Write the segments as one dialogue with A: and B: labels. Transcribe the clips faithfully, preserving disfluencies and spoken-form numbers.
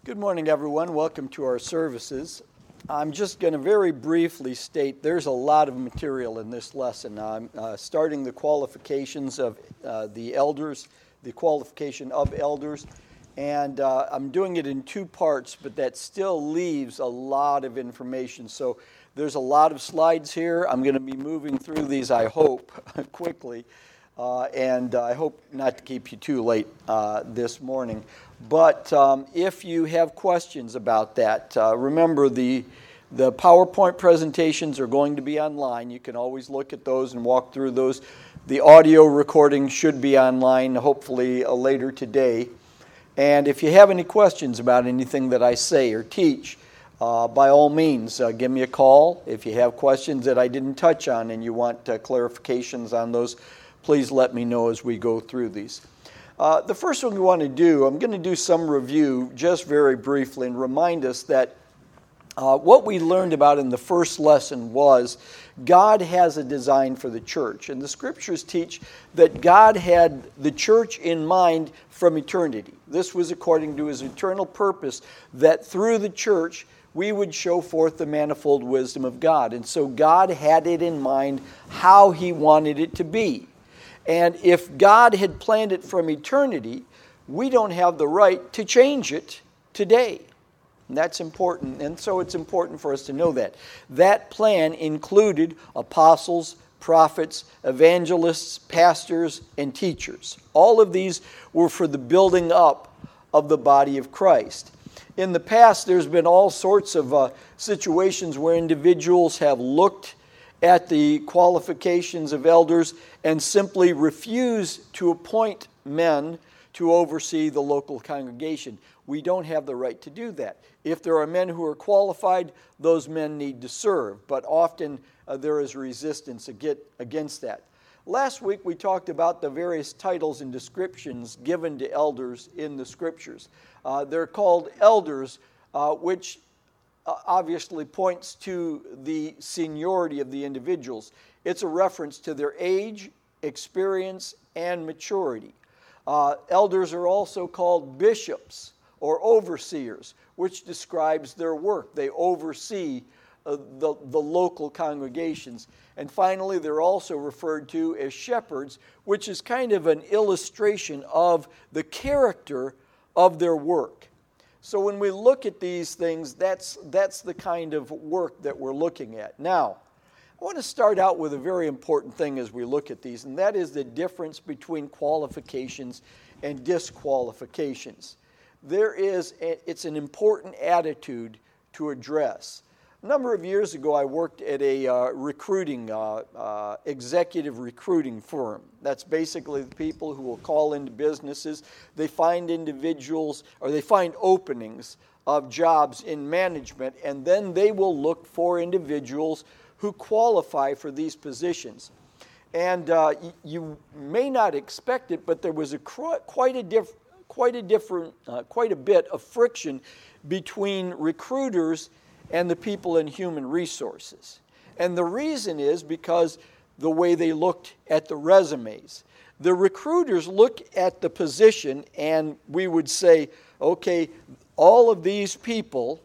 A: Good morning, everyone. Welcome to our services. I'm just going to very briefly state there's a lot of material in this lesson. I'm uh, starting the qualifications of uh, the elders, the qualification of elders, and uh, I'm doing it in two parts, but that still leaves a lot of information. So there's a lot of slides here. I'm going to be moving through these, I hope, quickly. Uh, and uh, I hope not to keep you too late uh, this morning. But um, if you have questions about that, uh, remember the the PowerPoint presentations are going to be online. You can always look at those and walk through those. The audio recording should be online, hopefully uh, later today. And if you have any questions about anything that I say or teach, uh, by all means, uh, give me a call. If you have questions that I didn't touch on and you want uh, clarifications on those, please let me know as we go through these. Uh, the first one we want to do, I'm going to do some review just very briefly and remind us that uh, what we learned about in the first lesson was God has a design for the church. And the scriptures teach that God had the church in mind from eternity. This was according to his eternal purpose that through the church we would show forth the manifold wisdom of God. And so God had it in mind how he wanted it to be. And if God had planned it from eternity, we don't have the right to change it today. And that's important. And so it's important for us to know that. That plan included apostles, prophets, evangelists, pastors, and teachers. All of these were for the building up of the body of Christ. In the past, there's been all sorts of uh, situations where individuals have looked at the qualifications of elders and simply refuse to appoint men to oversee the local congregation. We don't have the right to do that. If there are men who are qualified, those men need to serve, but often uh, there is resistance against that. Last week we talked about the various titles and descriptions given to elders in the scriptures. Uh, they're called elders, uh, which obviously points to the seniority of the individuals. It's a reference to their age, experience, and maturity. Uh, elders are also called bishops or overseers, which describes their work. They oversee uh, the, the local congregations. And finally, they're also referred to as shepherds, which is kind of an illustration of the character of their work. So when we look at these things, that's, that's the kind of work that we're looking at. Now, I want to start out with a very important thing as we look at these, and that is the difference between qualifications and disqualifications. There is, a, it's an important attitude to address. A number of years ago, I worked at a uh, recruiting, uh, uh, executive recruiting firm. That's basically the people who will call into businesses. They find individuals, or they find openings of jobs in management, and then they will look for individuals who qualify for these positions. And uh, y- you may not expect it, but there was a cr- quite a diff- quite a different, uh, quite a bit of friction between recruiters and the people in human resources. And the reason is because the way they looked at the resumes. The recruiters look at the position and we would say, okay, all of these people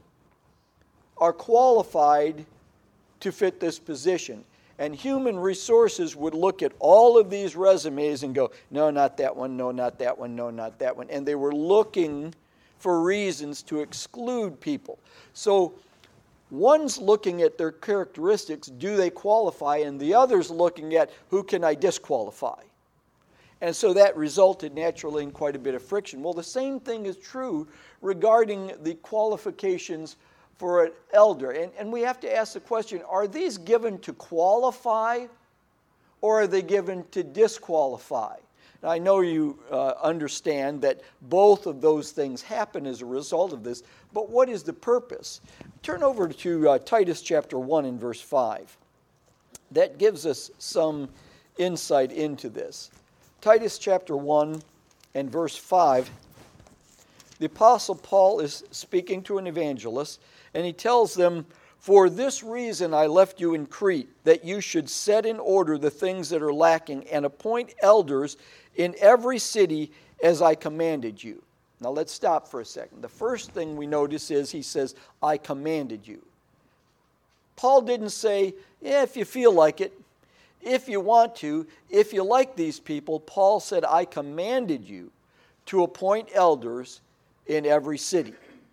A: are qualified to fit this position. And human resources would look at all of these resumes and go, no, not that one, no, not that one, no, not that one. And they were looking for reasons to exclude people. So one's looking at their characteristics, do they qualify, and the other's looking at who can I disqualify. And so that resulted naturally in quite a bit of friction. Well, the same thing is true regarding the qualifications for an elder. And, and we have to ask the question, are these given to qualify or are they given to disqualify? Now, I know you uh, understand that both of those things happen as a result of this, but what is the purpose? Turn over to uh, Titus chapter one and verse five. That gives us some insight into this. Titus chapter one and verse five. The Apostle Paul is speaking to an evangelist, and he tells them, "For this reason I left you in Crete, that you should set in order the things that are lacking, and appoint elders in every city as I commanded you." Now let's stop for a second. The first thing we notice is he says, I commanded you. Paul didn't say, yeah, if you feel like it, if you want to, if you like these people. Paul said, I commanded you to appoint elders in every city.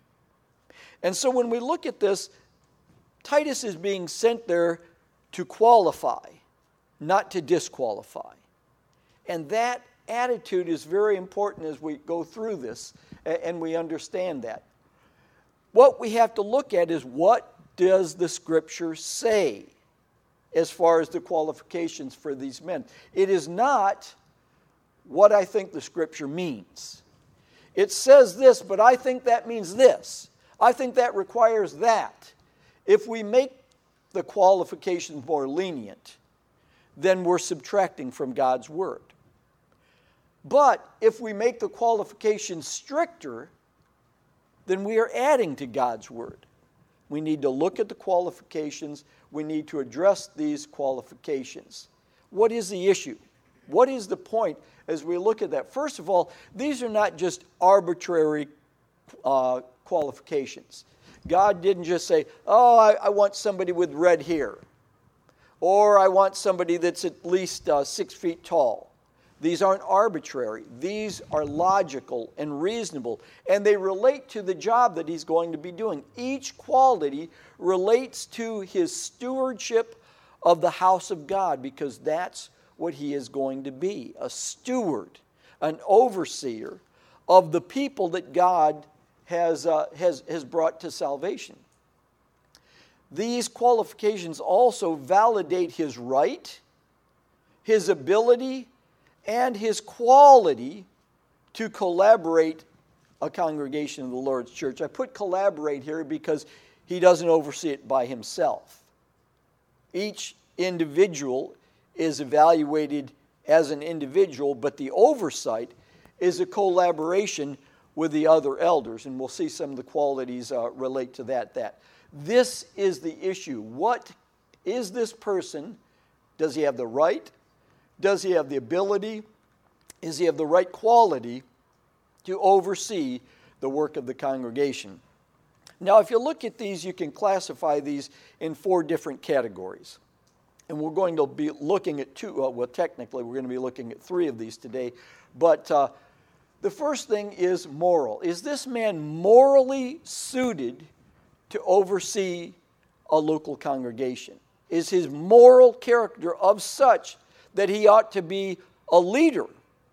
A: And so when we look at this, Titus is being sent there to qualify, not to disqualify. And that attitude is very important as we go through this and we understand that. What we have to look at is, what does the Scripture say as far as the qualifications for these men? It is not what I think the Scripture means. It says this, but I think that means this. I think that requires that. If we make the qualifications more lenient, then we're subtracting from God's Word. But if we make the qualifications stricter, then we are adding to God's Word. We need to look at the qualifications. We need to address these qualifications. What is the issue? What is the point as we look at that? First of all, these are not just arbitrary uh, qualifications. God didn't just say, oh, I, I want somebody with red hair, or I want somebody that's at least uh, six feet tall. These aren't arbitrary. These are logical and reasonable, and they relate to the job that he's going to be doing. Each quality relates to his stewardship of the house of God, because that's what he is going to be, a steward, an overseer of the people that God has, uh, has, has brought to salvation. These qualifications also validate his right, his ability, and his quality to collaborate a congregation of the Lord's church. I put collaborate here because he doesn't oversee it by himself. Each individual is evaluated as an individual, but the oversight is a collaboration with the other elders, and we'll see some of the qualities uh, relate to that, that. This is the issue. What is this person? Does he have the right? Does he have the ability? Is he have the right quality to oversee the work of the congregation? Now, if you look at these, you can classify these in four different categories. And we're going to be looking at two, uh, well, technically, we're going to be looking at three of these today. But uh, the first thing is moral. Is this man morally suited to oversee a local congregation? Is his moral character of such that he ought to be a leader,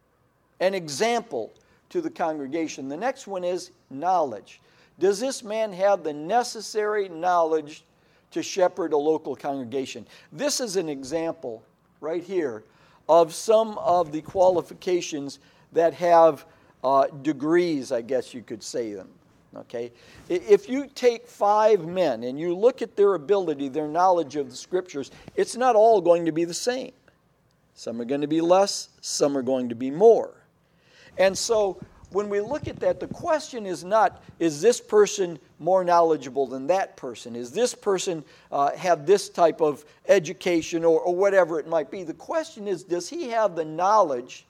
A: an example to the congregation? The next one is knowledge. Does this man have the necessary knowledge to shepherd a local congregation? This is an example right here of some of the qualifications that have uh, degrees, I guess you could say them. Okay? If you take five men and you look at their ability, their knowledge of the Scriptures, it's not all going to be the same. Some are going to be less, some are going to be more. And so when we look at that, the question is not, is this person more knowledgeable than that person? Is this person uh, have this type of education or, or whatever it might be? The question is, does he have the knowledge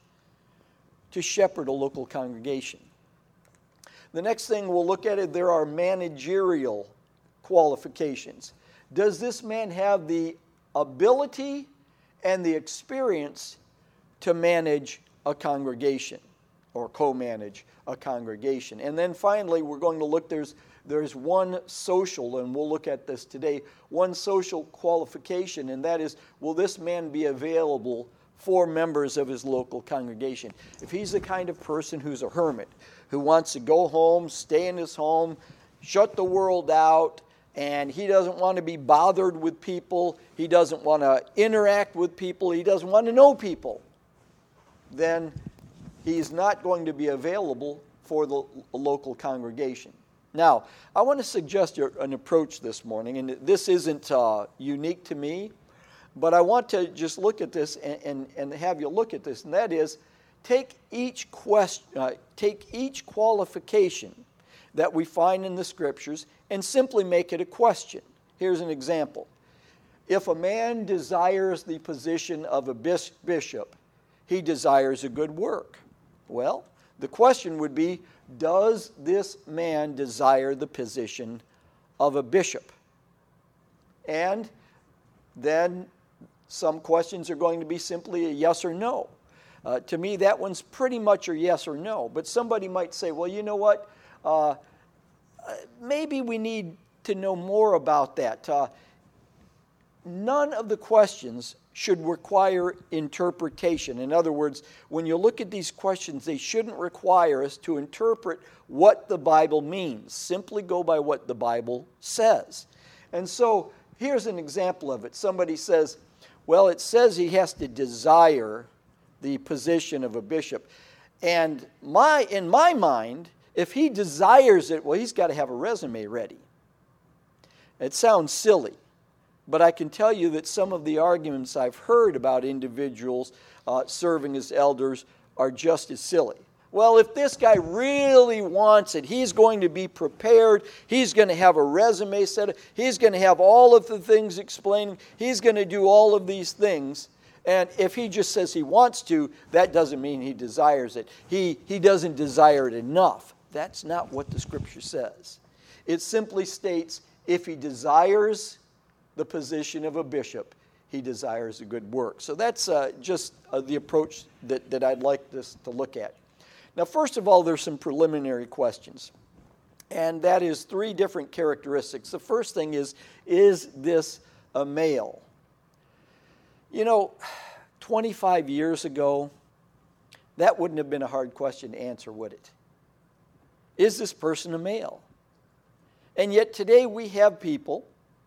A: to shepherd a local congregation? The next thing we'll look at is there are managerial qualifications. Does this man have the ability and the experience to manage a congregation or co-manage a congregation? And then finally, we're going to look, there's, there's one social, and we'll look at this today, one social qualification, and that is, will this man be available for members of his local congregation? If he's the kind of person who's a hermit, who wants to go home, stay in his home, shut the world out, and he doesn't want to be bothered with people, he doesn't want to interact with people, he doesn't want to know people, then he's not going to be available for the local congregation. Now, I want to suggest an approach this morning, and this isn't uh, unique to me, but I want to just look at this and, and, and have you look at this, and that is, take each question, uh, take each qualification that we find in the Scriptures and simply make it a question. Here's an example. If a man desires the position of a bishop, he desires a good work. Well, the question would be, does this man desire the position of a bishop? And then some questions are going to be simply a yes or no. Uh, to me, that one's pretty much a yes or no. But somebody might say, well, you know what? Uh, maybe we need to know more about that. Uh, none of the questions should require interpretation. In other words, when you look at these questions, they shouldn't require us to interpret what the Bible means. Simply go by what the Bible says. And so here's an example of it. Somebody says, well, it says he has to desire the position of a bishop. And my, in my mind, if he desires it, well, he's got to have a resume ready. It sounds silly, but I can tell you that some of the arguments I've heard about individuals uh, serving as elders are just as silly. Well, if this guy really wants it, he's going to be prepared. He's going to have a resume set. He's going to have all of the things explaining. He's going to do all of these things. And if he just says he wants to, that doesn't mean he desires it. He, he doesn't desire it enough. That's not what the Scripture says. It simply states if he desires the position of a bishop, he desires a good work. So that's uh, just uh, the approach that, that I'd like this to look at. Now, first of all, there's some preliminary questions. And that is three different characteristics. The first thing is, is this a male? You know, twenty-five years ago, that wouldn't have been a hard question to answer, would it? Is this person a male? And yet today we have people,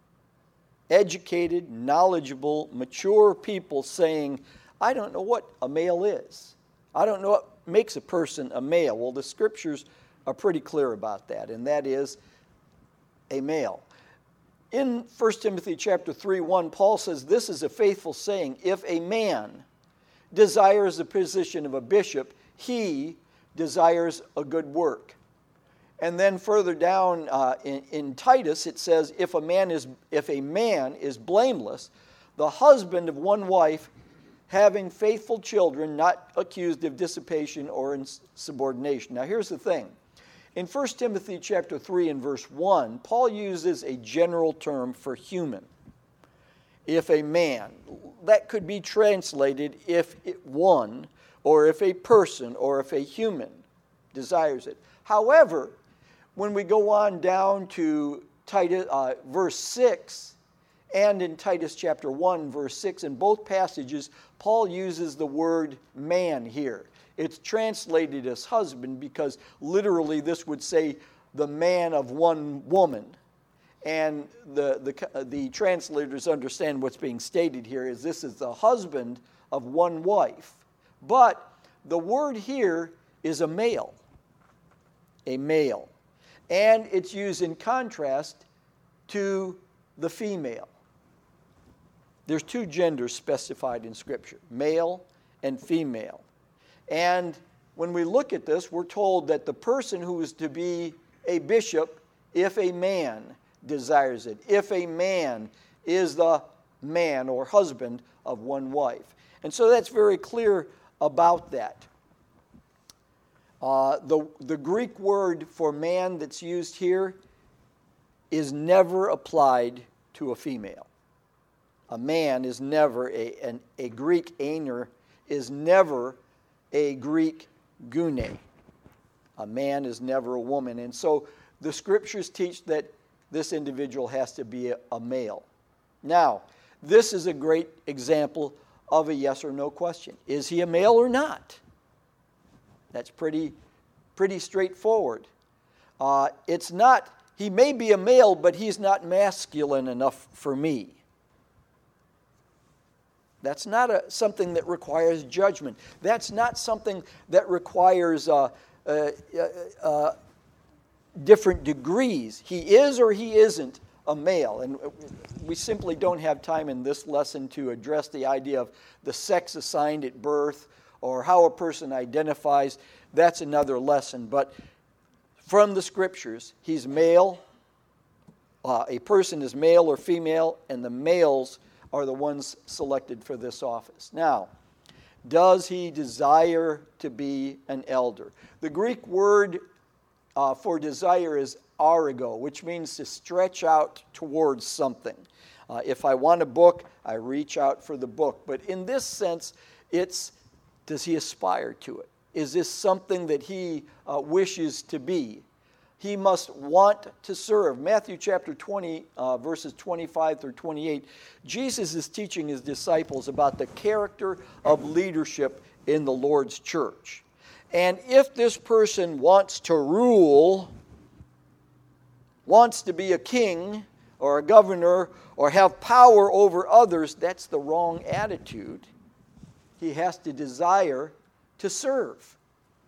A: educated, knowledgeable, mature people saying, I don't know what a male is. I don't know what makes a person a male. Well, the Scriptures are pretty clear about that, and that is a male. In First Timothy chapter three, one, Paul says, this is a faithful saying, if a man desires the position of a bishop, he desires a good work. And then further down uh, in, in Titus, it says, if a man is if a man is blameless, the husband of one wife, having faithful children, not accused of dissipation or insubordination. Now here's the thing. In First Timothy chapter three and verse one, Paul uses a general term for human. If a man, that could be translated if it, one, or if a person, or if a human desires it. However, when we go on down to Titus, uh, verse six, and in Titus chapter one, verse six, in both passages, Paul uses the word man here. It's translated as husband because literally this would say the man of one woman. And the, the, the translators understand what's being stated here is this is the husband of one wife. But the word here is a male. A male. And it's used in contrast to the female. There's two genders specified in Scripture, male and female. And when we look at this, we're told that the person who is to be a bishop, if a man desires it, if a man is the man or husband of one wife. And so that's very clear about that. Uh, the, the Greek word for man that's used here is never applied to a female. A man is never, a, an, a Greek aner is never a Greek gune. A man is never a woman. And so the Scriptures teach that this individual has to be a, a male. Now, this is a great example of a yes or no question. Is he a male or not? That's pretty, pretty straightforward. Uh, it's not, he may be a male, but he's not masculine enough for me. That's not a, something that requires judgment. That's not something that requires uh, uh, uh, uh, different degrees. He is or he isn't a male. And we simply don't have time in this lesson to address the idea of the sex assigned at birth or how a person identifies. That's another lesson. But from the Scriptures, he's male. Uh, a person is male or female, and the males are the ones selected for this office. Now, does he desire to be an elder? The Greek word uh, for desire is arigo, which means to stretch out towards something. Uh, if I want a book, I reach out for the book. But in this sense, it's, does he aspire to it? Is this something that he uh, wishes to be? He must want to serve. Matthew chapter twenty, uh, verses twenty-five through twenty-eight, Jesus is teaching his disciples about the character of leadership in the Lord's church. And if this person wants to rule, wants to be a king or a governor or have power over others, that's the wrong attitude. He has to desire to serve.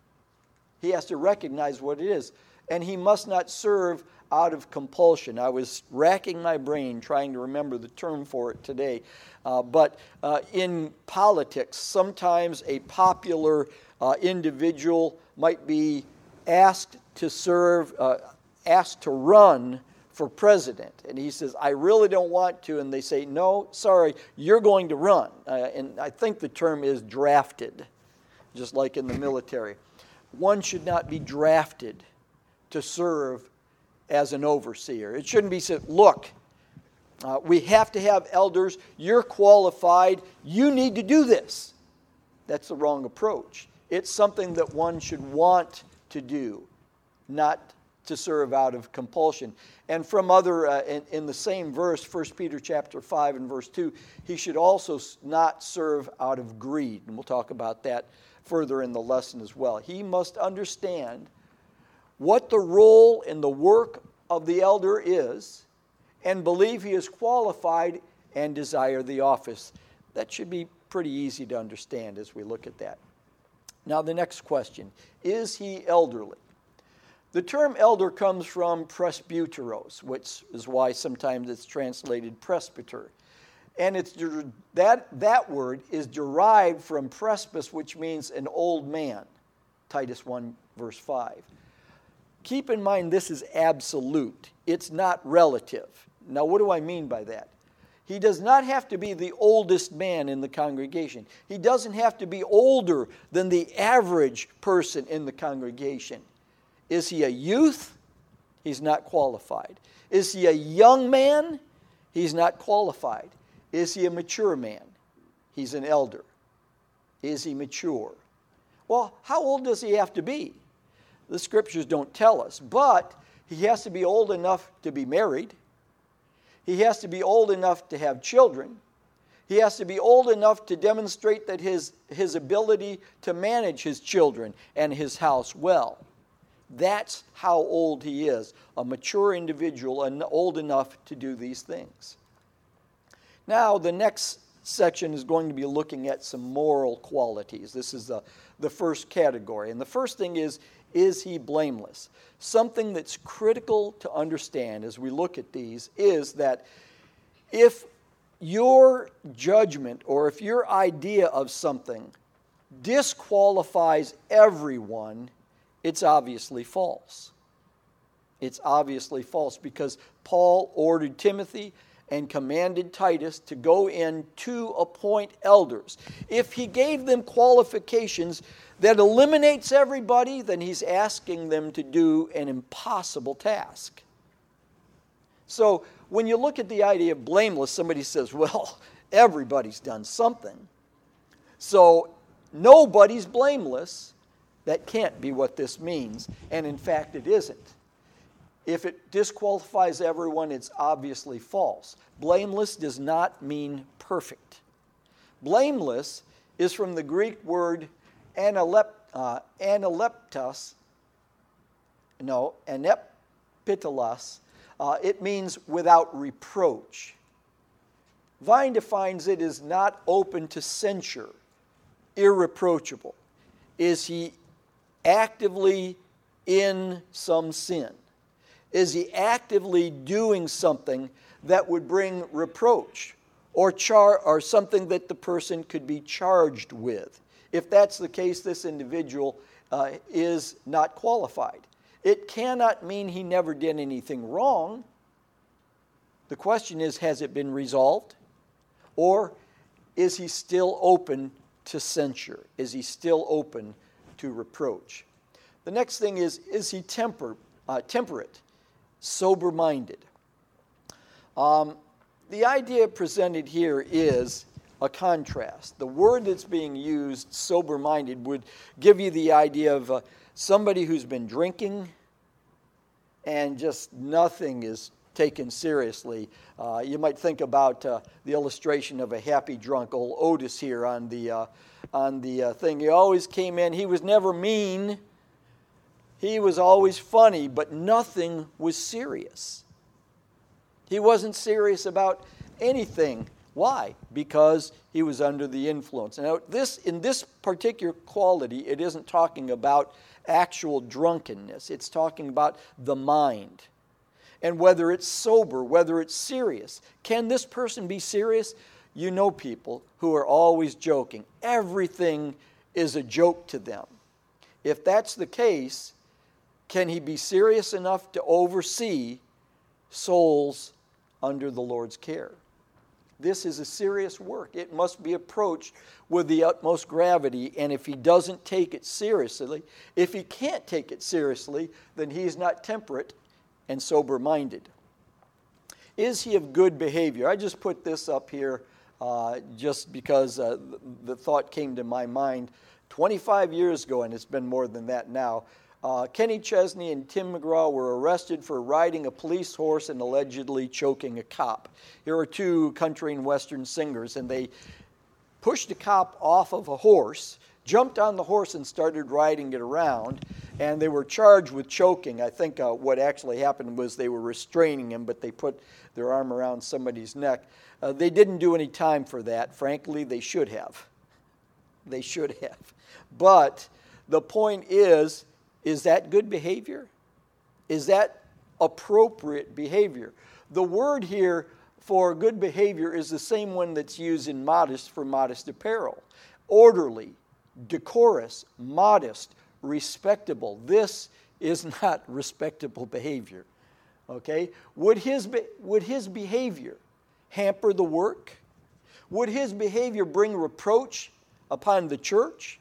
A: He has to recognize what it is. And he must not serve out of compulsion. I was racking my brain trying to remember the term for it today. Uh, but uh, in politics, sometimes a popular uh, individual might be asked to serve, uh, asked to run for president. And he says, I really don't want to. And they say, no, sorry, you're going to run. Uh, and I think the term is drafted, just like in the military. One should not be drafted to serve as an overseer. It shouldn't be said, look, uh, we have to have elders. You're qualified. You need to do this. That's the wrong approach. It's something that one should want to do, not to serve out of compulsion. And from other, uh, in, in the same verse, First Peter chapter five and verse two, he should also not serve out of greed. And we'll talk about that further in the lesson as well. He must understand what the role and the work of the elder is and believe he is qualified and desire the office. That should be pretty easy to understand as we look at that. Now the next question, is he elderly? The term elder comes from presbyteros, which is why sometimes it's translated presbyter. And it's that, that word is derived from presbys, which means an old man, Titus one verse five. Keep in mind this is absolute. It's not relative. Now what do I mean by that? He does not have to be the oldest man in the congregation. He doesn't have to be older than the average person in the congregation. Is he a youth? He's not qualified. Is he a young man? He's not qualified. Is he a mature man? He's an elder. Is he mature? Well, how old does he have to be? The scriptures don't tell us, but he has to be old enough to be married. He has to be old enough to have children. He has to be old enough to demonstrate that his, his ability to manage his children and his house well. That's how old he is, a mature individual and old enough to do these things. Now, the next section is going to be looking at some moral qualities. This is the, the first category. And the first thing is, is he blameless? Something that's critical to understand as we look at these is that if your judgment or if your idea of something disqualifies everyone, it's obviously false. It's obviously false because Paul ordered Timothy and commanded Titus to go in to appoint elders. If he gave them qualifications that eliminates everybody, then he's asking them to do an impossible task. So when you look at the idea of blameless, somebody says, well, everybody's done something. So nobody's blameless. That can't be what this means, and in fact it isn't. If it disqualifies everyone, it's obviously false. Blameless does not mean perfect. Blameless is from the Greek word analep, uh, analeptos, no, anepitelos. Uh, it means without reproach. Vine defines it as not open to censure, irreproachable. Is he actively in some sin? Is he actively doing something that would bring reproach or char or something that the person could be charged with? If that's the case, this individual uh, is not qualified. It cannot mean he never did anything wrong. The question is, has it been resolved? Or is he still open to censure? Is he still open to reproach? The next thing is, is he temper, uh, temperate, sober-minded. Um, the idea presented here is a contrast. The word that's being used, sober-minded, would give you the idea of uh, somebody who's been drinking and just nothing is taken seriously. Uh, you might think about uh, the illustration of a happy drunk, old Otis here on the uh, on the uh, thing. He always came in. He was never mean. He was always funny, but nothing was serious. He wasn't serious about anything. Why? Because he was under the influence. Now, this in this particular quality, it isn't talking about actual drunkenness. It's talking about the mind. And whether it's sober, whether it's serious. Can this person be serious? You know people who are always joking. Everything is a joke to them. If that's the case, can he be serious enough to oversee souls under the Lord's care? This is a serious work. It must be approached with the utmost gravity, and if he doesn't take it seriously, if he can't take it seriously, then he's not temperate and sober-minded. Is he of good behavior? I just put this up here uh, just because uh, the thought came to my mind twenty-five years ago, and it's been more than that now. Uh, Kenny Chesney and Tim McGraw were arrested for riding a police horse and allegedly choking a cop. Here are two country and western singers, and they pushed a cop off of a horse, jumped on the horse and started riding it around, and they were charged with choking. I think uh, what actually happened was they were restraining him, but they put their arm around somebody's neck. Uh, they didn't do any time for that. Frankly, they should have. They should have. But the point is, is that good behavior? Is that appropriate behavior? The word here for good behavior is the same one that's used in modest for modest apparel. Orderly, decorous, modest, respectable. This is not respectable behavior. Okay? Would his, be, would his behavior hamper the work? Would his behavior bring reproach upon the church?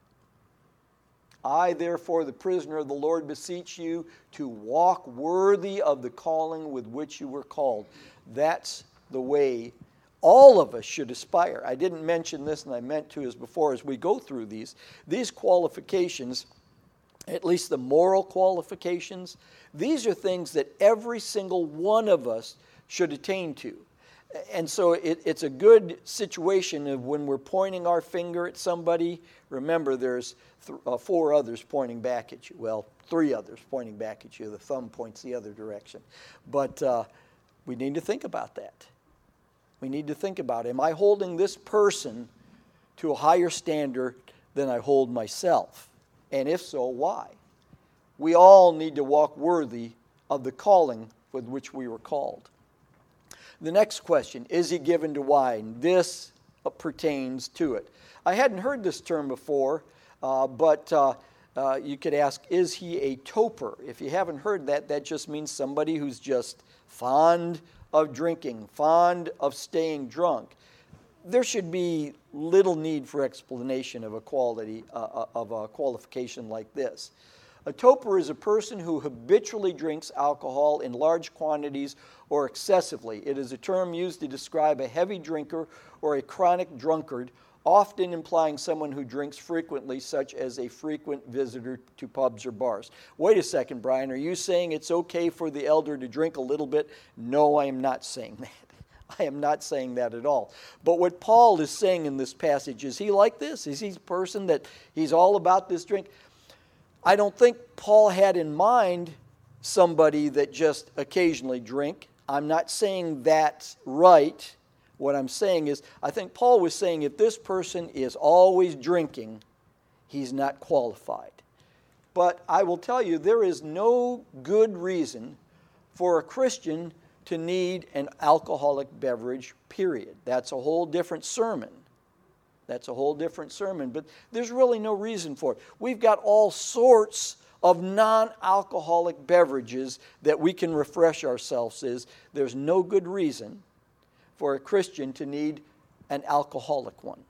A: I, therefore, the prisoner of the Lord, beseech you to walk worthy of the calling with which you were called. That's the way all of us should aspire. I didn't mention this, and I meant to as before as we go through these. These qualifications, at least the moral qualifications, these are things that every single one of us should attain to. And so it, it's a good situation of when we're pointing our finger at somebody, remember there's th- uh, four others pointing back at you. Well, three others pointing back at you. The thumb points the other direction. But uh, we need to think about that. We need to think about, am I holding this person to a higher standard than I hold myself? And if so, why? We all need to walk worthy of the calling with which we were called. The next question, is he given to wine? This uh, pertains to it. I hadn't heard this term before, uh, but uh, uh, you could ask, is he a toper? If you haven't heard that, that just means somebody who's just fond of drinking, fond of staying drunk. There should be little need for explanation of a quality, uh, of a qualification like this. A toper is a person who habitually drinks alcohol in large quantities or excessively. It is a term used to describe a heavy drinker or a chronic drunkard, often implying someone who drinks frequently, such as a frequent visitor to pubs or bars. Wait a second, Brian, are you saying it's okay for the elder to drink a little bit? No, I am not saying that. I am not saying that at all. But what Paul is saying in this passage, is he like this? Is he a person that he's all about this drink? I don't think Paul had in mind somebody that just occasionally drink. I'm not saying that's right. What I'm saying is, I think Paul was saying if this person is always drinking, he's not qualified. But I will tell you, there is no good reason for a Christian to need an alcoholic beverage, period. That's a whole different sermon. That's a whole different sermon, but there's really no reason for it. We've got all sorts of non-alcoholic beverages that we can refresh ourselves with. There's no good reason for a Christian to need an alcoholic one.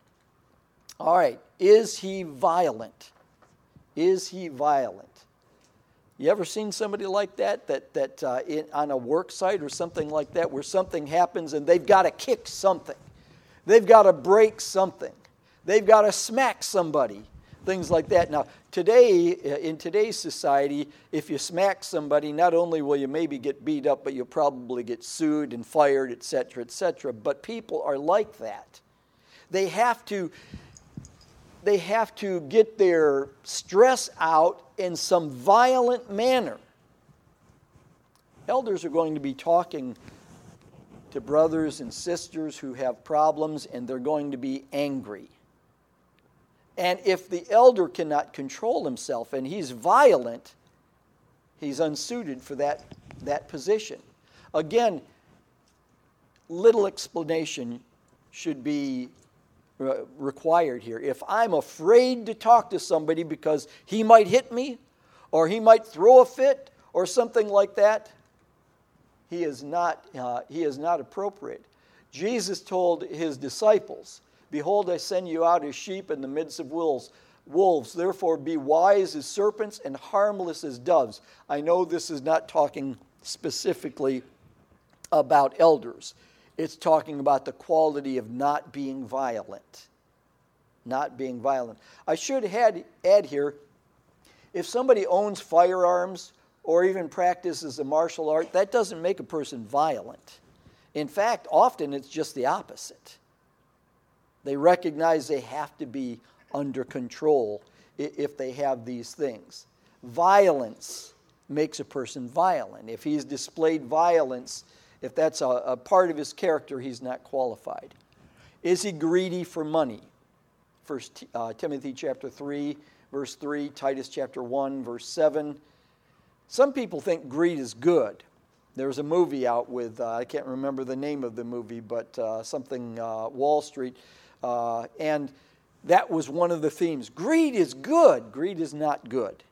A: All right, is he violent? Is he violent? You ever seen somebody like that, that, that uh, in, on a work site or something like that, where something happens and they've got to kick something. They've got to break something. They've got to smack somebody, things like that. Now, today, in today's society, if you smack somebody, not only will you maybe get beat up, but you'll probably get sued and fired, et cetera, et cetera. But people are like that. They have to, they have to get their stress out in some violent manner. Elders are going to be talking to brothers and sisters who have problems, and they're going to be angry. And if the elder cannot control himself and he's violent, he's unsuited for that, that position. Again, little explanation should be uh, required here. If I'm afraid to talk to somebody because he might hit me or he might throw a fit or something like that, he is not, uh, he is not appropriate. Jesus told his disciples, "Behold, I send you out as sheep in the midst of wolves. Wolves, therefore be wise as serpents and harmless as doves." I know this is not talking specifically about elders. It's talking about the quality of not being violent. Not being violent. I should add, add here, if somebody owns firearms or even practices a martial art, that doesn't make a person violent. In fact, often it's just the opposite. They recognize they have to be under control if they have these things. Violence makes a person violent. If he's displayed violence, if that's a, a part of his character, he's not qualified. Is he greedy for money? First uh, Timothy chapter three, verse three, Titus chapter one, verse seven. Some people think greed is good. There's a movie out with, uh, I can't remember the name of the movie, but uh, something uh, Wall Street. Uh, and that was one of the themes. Greed is good. Greed is not good.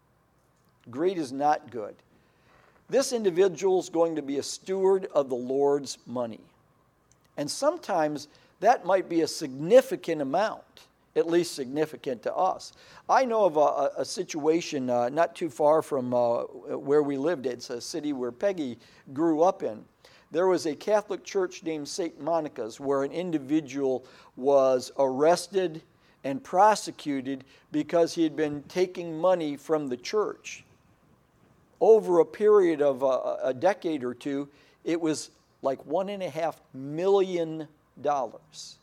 A: Greed is not good. This individual is going to be a steward of the Lord's money. And sometimes that might be a significant amount, at least significant to us. I know of a, a situation uh, not too far from uh, where we lived. It's a city where Peggy grew up in. There was a Catholic church named Saint Monica's where an individual was arrested and prosecuted because he had been taking money from the church. Over a period of a, a decade or two, it was like one and a half million dollars.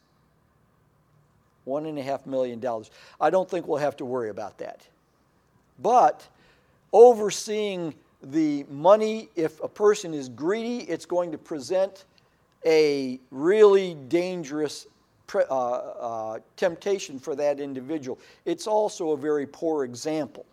A: One and a half million dollars. I don't think we'll have to worry about that. But overseeing the money, if a person is greedy, it's going to present a really dangerous uh, uh, temptation for that individual. It's also a very poor example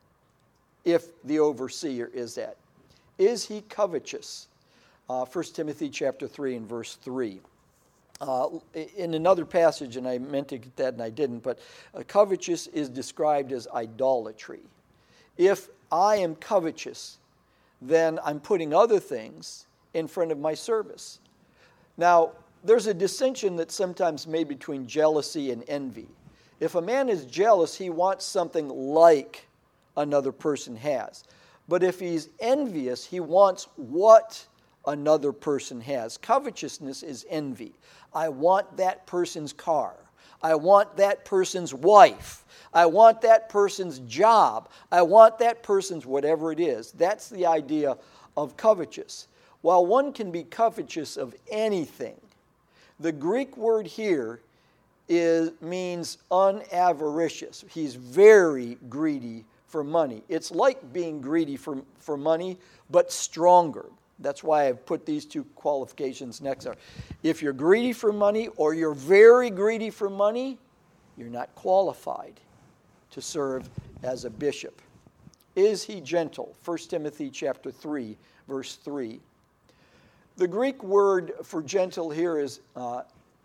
A: if the overseer is that. Is he covetous? Uh, First Timothy chapter three and verse three. Uh, in another passage, and I meant to get that and I didn't, but uh, covetous is described as idolatry. If I am covetous, then I'm putting other things in front of my service. Now, there's a distinction that's sometimes made between jealousy and envy. If a man is jealous, he wants something like another person has. But if he's envious, he wants what another person has. Covetousness is envy. I want that person's car. I want that person's wife. I want that person's job. I want that person's whatever it is. That's the idea of covetous. While one can be covetous of anything, the Greek word here is, means unavaricious. He's very greedy for money. It's like being greedy for, for money, but stronger. That's why I've put these two qualifications next to. If you're greedy for money or you're very greedy for money, you're not qualified to serve as a bishop. Is he gentle? First Timothy chapter three, verse three. The Greek word for gentle here is uh,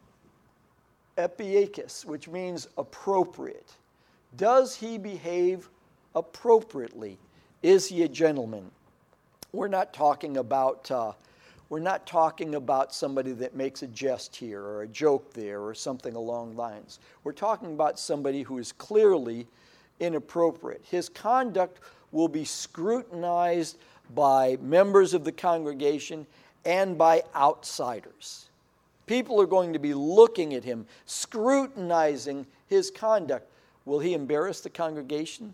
A: epiakis, which means appropriate. Does he behave appropriately? Is he a gentleman? We're not talking about uh, we're not talking about somebody that makes a jest here or a joke there or something along lines. We're talking about somebody who is clearly inappropriate. His conduct will be scrutinized by members of the congregation and by outsiders. People are going to be looking at him, scrutinizing his conduct. Will he embarrass the congregation?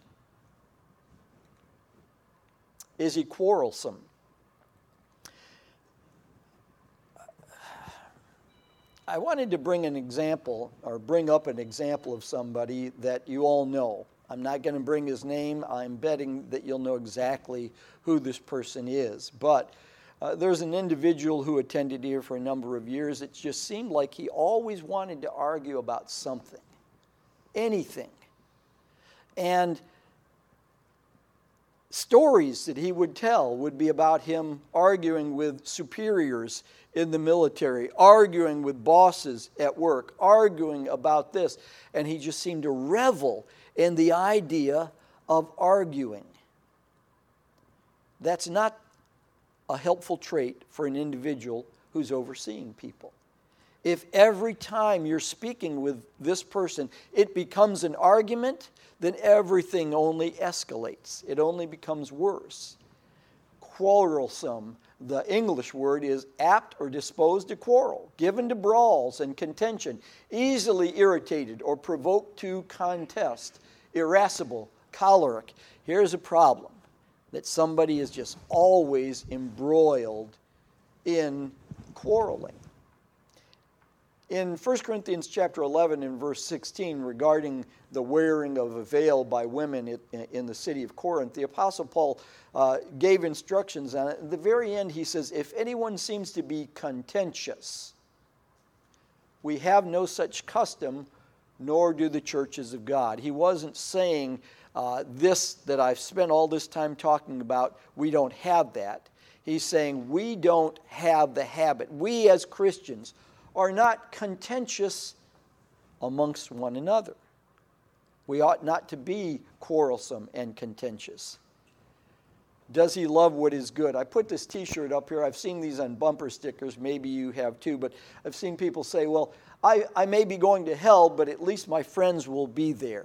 A: Is he quarrelsome? I wanted to bring an example, or bring up an example of somebody that you all know. I'm not going to bring his name. I'm betting that you'll know exactly who this person is. But uh, there's an individual who attended here for a number of years. It just seemed like he always wanted to argue about something, anything. And stories that he would tell would be about him arguing with superiors in the military, arguing with bosses at work, arguing about this. And he just seemed to revel in the idea of arguing. That's not a helpful trait for an individual who's overseeing people. If every time you're speaking with this person, it becomes an argument, then everything only escalates. It only becomes worse. Quarrelsome, the English word is apt or disposed to quarrel, given to brawls and contention, easily irritated or provoked to contest, irascible, choleric. Here's a problem, that somebody is just always embroiled in quarreling. In First Corinthians chapter eleven and verse sixteen, regarding the wearing of a veil by women in the city of Corinth, the Apostle Paul uh, gave instructions on it. At the very end, he says, if anyone seems to be contentious, we have no such custom, nor do the churches of God. He wasn't saying uh, this that I've spent all this time talking about, we don't have that. He's saying we don't have the habit. We as Christians are not contentious amongst one another. We ought not to be quarrelsome and contentious. Does he love what is good? I put this t-shirt up here. I've seen these on bumper stickers. Maybe you have too. But I've seen people say, well, I, I may be going to hell, but at least my friends will be there.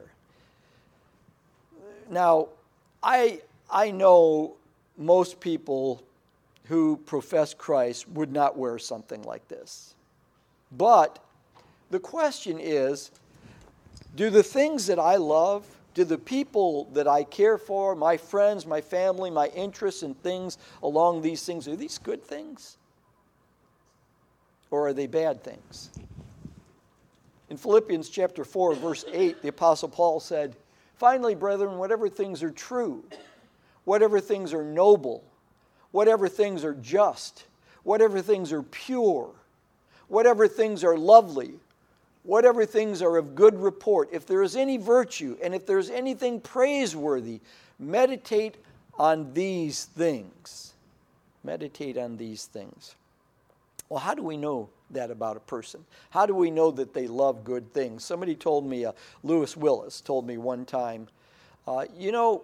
A: Now, I, I know most people who profess Christ would not wear something like this. But the question is, do the things that I love, do the people that I care for, my friends, my family, my interests and things along these things, are these good things? Or are they bad things? In Philippians chapter four, verse eight, the Apostle Paul said, finally, brethren, whatever things are true, whatever things are noble, whatever things are just, whatever things are pure, whatever things are lovely, whatever things are of good report, if there is any virtue and if there is anything praiseworthy, meditate on these things. Meditate on these things. Well, how do we know that about a person? How do we know that they love good things? Somebody told me, uh, Lewis Willis told me one time, uh, you know,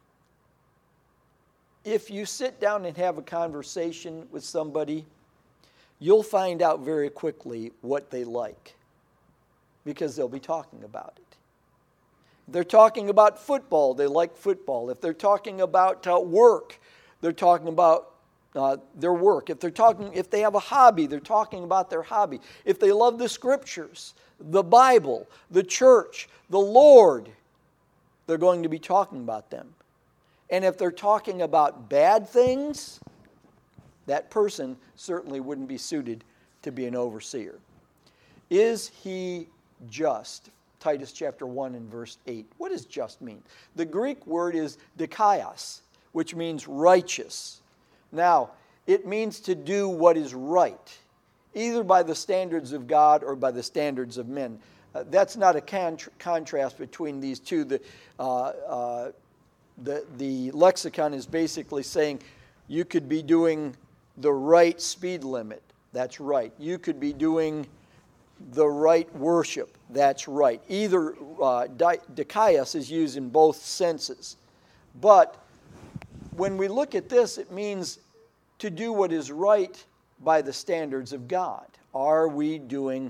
A: if you sit down and have a conversation with somebody, you'll find out very quickly what they like, because they'll be talking about it. If they're talking about football, they like football. If they're talking about uh, work, they're talking about uh, their work. If they're talking, if they have a hobby, they're talking about their hobby. If they love the Scriptures, the Bible, the church, the Lord, they're going to be talking about them. And if they're talking about bad things, that person certainly wouldn't be suited to be an overseer. Is he just? Titus chapter one and verse eight. What does just mean? The Greek word is dikaios, which means righteous. Now, it means to do what is right, either by the standards of God or by the standards of men. Uh, that's not a con- contrast between these two. The, uh, uh, the, the lexicon is basically saying you could be doing the right speed limit. That's right. You could be doing the right worship. That's right. Either uh, dikaios is used in both senses. But when we look at this, it means to do what is right by the standards of God. Are we doing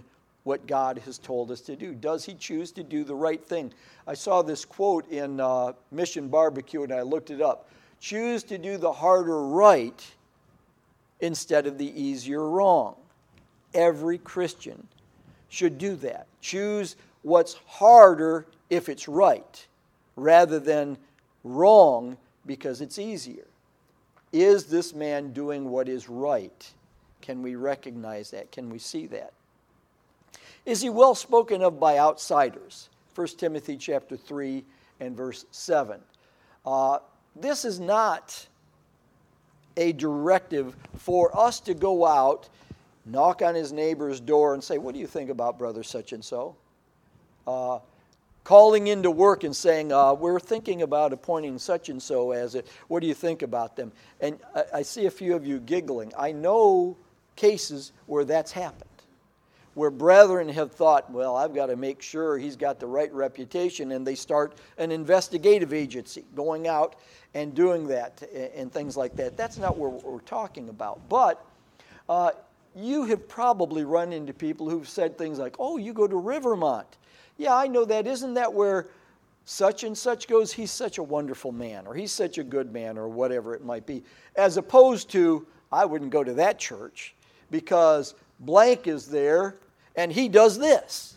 A: what God has told us to do? Does he choose to do the right thing? I saw this quote in uh, Mission Barbecue, and I looked it up. Choose to do the harder right instead of the easier wrong. Every Christian should do that. Choose what's harder if it's right, rather than wrong because it's easier. Is this man doing what is right? Can we recognize that? Can we see that? Is he well spoken of by outsiders? First Timothy chapter three and verse seven. Uh, this is not a directive for us to go out, knock on his neighbor's door and say, what do you think about brother such and so? Uh, calling into work and saying, uh, we're thinking about appointing such and so as a, what do you think about them? And I, I see a few of you giggling. I know cases where that's happened, where brethren have thought, well, I've got to make sure he's got the right reputation, and they start an investigative agency going out and doing that and things like that. That's not what we're talking about. But uh, you have probably run into people who've said things like, oh, you go to Rivermont. Yeah, I know that. Isn't that where such and such goes? He's such a wonderful man, or he's such a good man, or whatever it might be. As opposed to, I wouldn't go to that church because blank is there and he does this.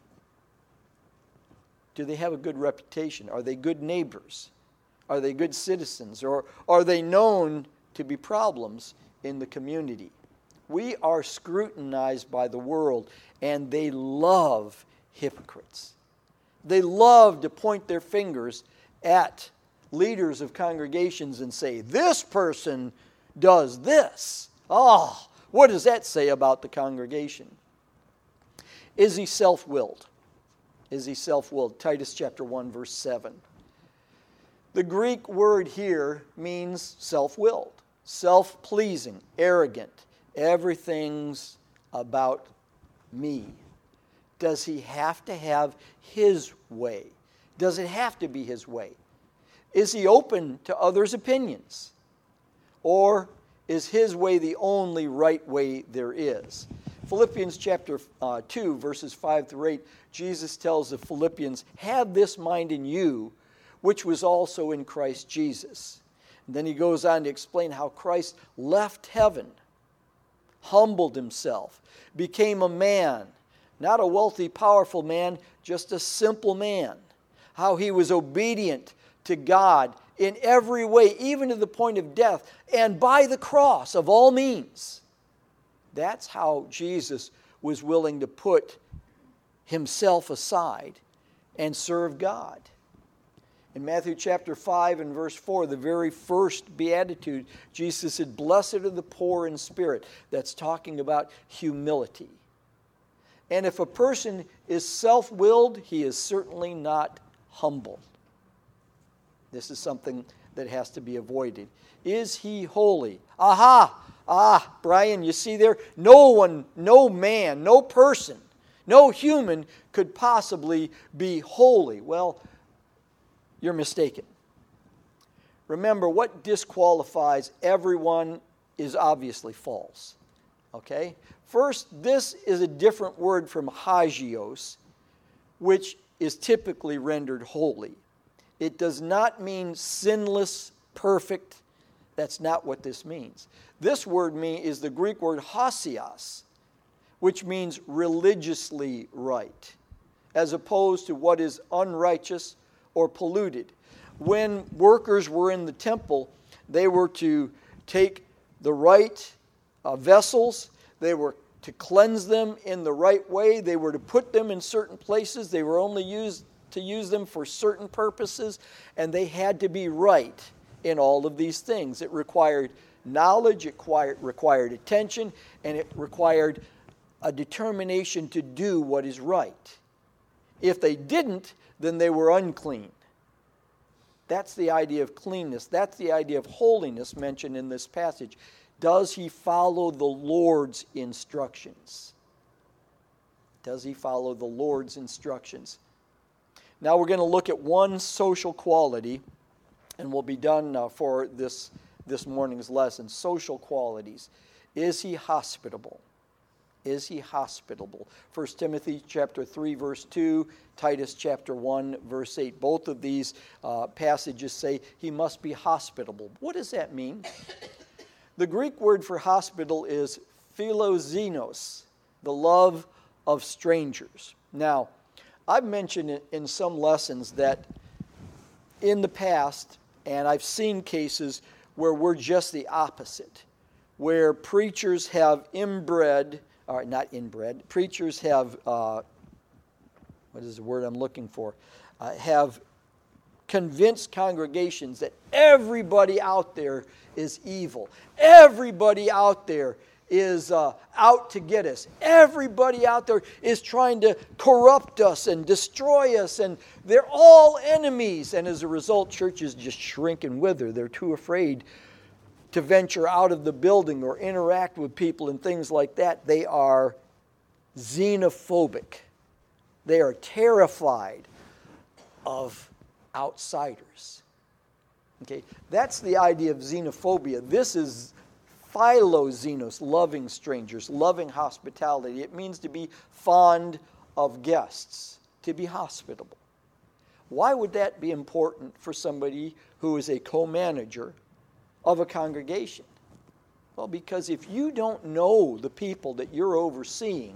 A: Do they have a good reputation? Are they good neighbors? Are they good citizens? Or are they known to be problems in the community? We are scrutinized by the world, and they love hypocrites. They love to point their fingers at leaders of congregations and say, this person does this. Oh, what does that say about the congregation? Is he self-willed? Is he self-willed? Titus chapter one, verse seven. The Greek word here means self-willed, self-pleasing, arrogant. Everything's about me. Does he have to have his way? Does it have to be his way? Is he open to others' opinions? Or is his way the only right way there is? Philippians chapter uh, two, verses five through eight, Jesus tells the Philippians, have this mind in you, which was also in Christ Jesus. And then he goes on to explain how Christ left heaven, humbled himself, became a man, not a wealthy, powerful man, just a simple man. How he was obedient to God in every way, even to the point of death, and by the cross of all means. That's how Jesus was willing to put himself aside and serve God. In Matthew chapter five and verse four, the very first beatitude, Jesus said, blessed are the poor in spirit. That's talking about humility. And if a person is self-willed, he is certainly not humble. This is something that has to be avoided. Is he holy? Aha! Ah, Brian, you see there? No one, no man, no person, no human could possibly be holy. Well, you're mistaken. Remember, what disqualifies everyone is obviously false. Okay? First, this is a different word from hagios, which is typically rendered holy. It does not mean sinless, perfect. That's not what this means. This word mean is the Greek word hasios, which means religiously right, as opposed to what is unrighteous or polluted. When workers were in the temple, they were to take the right uh, vessels, they were to cleanse them in the right way, they were to put them in certain places, they were only used to use them for certain purposes, and they had to be right in all of these things. It required knowledge, it required, required attention, and it required a determination to do what is right. If they didn't, then they were unclean. That's the idea of cleanness. That's the idea of holiness mentioned in this passage. Does he follow the Lord's instructions? Does he follow the Lord's instructions? Now we're going to look at one social quality, and we'll be done uh, for this, this morning's lesson. Social qualities. Is he hospitable? Is he hospitable? First Timothy chapter three, verse two, Titus chapter one, verse eight. Both of these uh, passages say he must be hospitable. What does that mean? The Greek word for hospitable is philoxenos, the love of strangers. Now, I've mentioned it in some lessons that in the past, and I've seen cases where we're just the opposite, where preachers have inbred, or not inbred, preachers have, uh, what is the word I'm looking for, uh, have convinced congregations that everybody out there is evil. Everybody out there is uh, out to get us. Everybody out there is trying to corrupt us and destroy us, and they're all enemies. And as a result, churches just shrink and wither. They're too afraid to venture out of the building or interact with people and things like that. They are xenophobic. They are terrified of outsiders. Okay, that's the idea of xenophobia. This is philoxenos, loving strangers, loving hospitality. It means to be fond of guests, to be hospitable. Why would that be important for somebody who is a co-manager of a congregation? Well, because if you don't know the people that you're overseeing,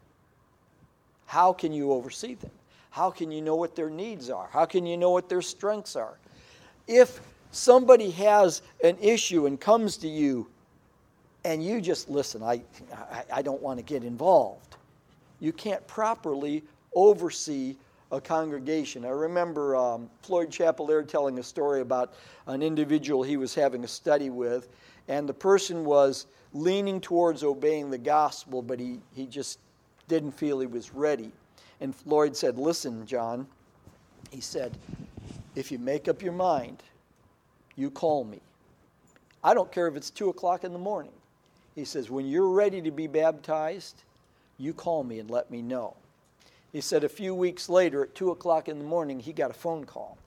A: how can you oversee them? How can you know what their needs are? How can you know what their strengths are? If somebody has an issue and comes to you and you just listen, I, I, I don't want to get involved, you can't properly oversee a congregation. I remember um, Floyd Chapelaire telling a story about an individual he was having a study with, and the person was leaning towards obeying the gospel, but he, he just didn't feel he was ready. And Floyd said, listen, John, he said, if you make up your mind, you call me. I don't care if it's two o'clock in the morning. He says, when you're ready to be baptized, you call me and let me know. He said a few weeks later at two o'clock in the morning, he got a phone call.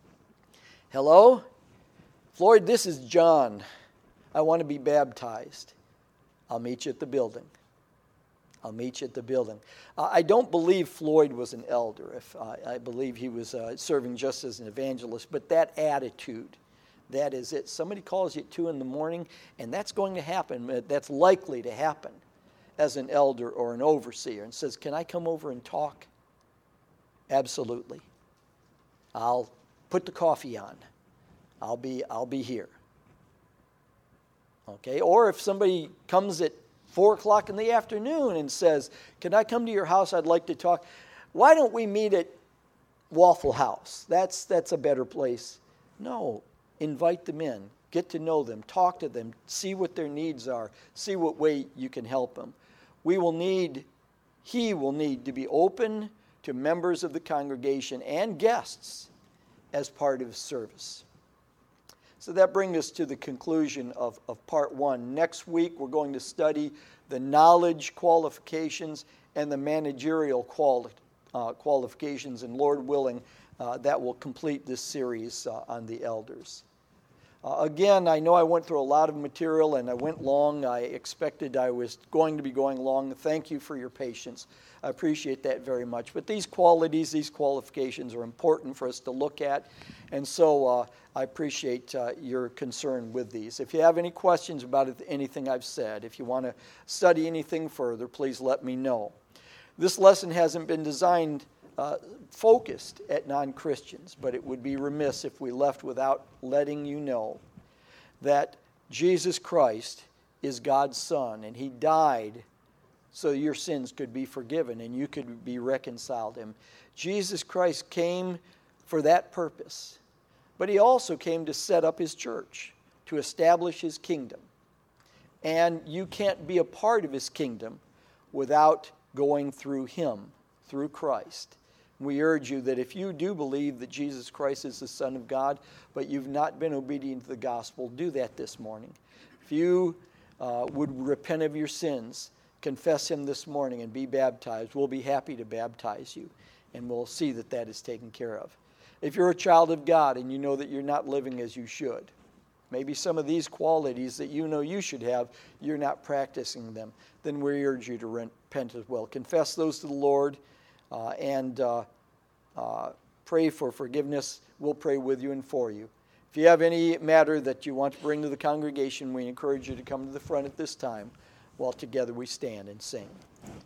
A: Hello? Floyd, this is John. I want to be baptized. I'll meet you at the building. I'll meet you at the building. Uh, I don't believe Floyd was an elder. If uh, I believe he was uh, serving just as an evangelist. But that attitude, that is it. Somebody calls you at two in the morning, and that's going to happen. That's likely to happen as an elder or an overseer, and says, can I come over and talk? Absolutely. I'll put the coffee on. I'll be, I'll be here. Okay? Or if somebody comes at four o'clock in the afternoon and says, can I come to your house? I'd like to talk. Why don't we meet at Waffle House? That's, that's a better place. No. Invite them in. Get to know them. Talk to them. See what their needs are. See what way you can help them. We will need, he will need to be open to members of the congregation and guests as part of his service. So that brings us to the conclusion of, of part one. Next week, we're going to study the knowledge qualifications and the managerial quali- uh, qualifications, and Lord willing, uh, that will complete this series uh, on the elders. Uh, again, I know I went through a lot of material and I went long. I expected I was going to be going long. Thank you for your patience. I appreciate that very much. But these qualities, these qualifications are important for us to look at. And so uh, I appreciate uh, your concern with these. If you have any questions about anything I've said, if you want to study anything further, please let me know. This lesson hasn't been designed Uh, focused at non-Christians, but it would be remiss if we left without letting you know that Jesus Christ is God's Son, and He died so your sins could be forgiven and you could be reconciled to Him. Jesus Christ came for that purpose, but He also came to set up His church, to establish His kingdom. And you can't be a part of His kingdom without going through Him, through Christ. We urge you that if you do believe that Jesus Christ is the Son of God, but you've not been obedient to the gospel, do that this morning. If you uh, would repent of your sins, confess Him this morning and be baptized, we'll be happy to baptize you, and we'll see that that is taken care of. If you're a child of God and you know that you're not living as you should, maybe some of these qualities that you know you should have, you're not practicing them, then we urge you to repent as well. Confess those to the Lord uh, and uh, uh, pray for forgiveness. We'll pray with you and for you. If you have any matter that you want to bring to the congregation, we encourage you to come to the front at this time while together we stand and sing.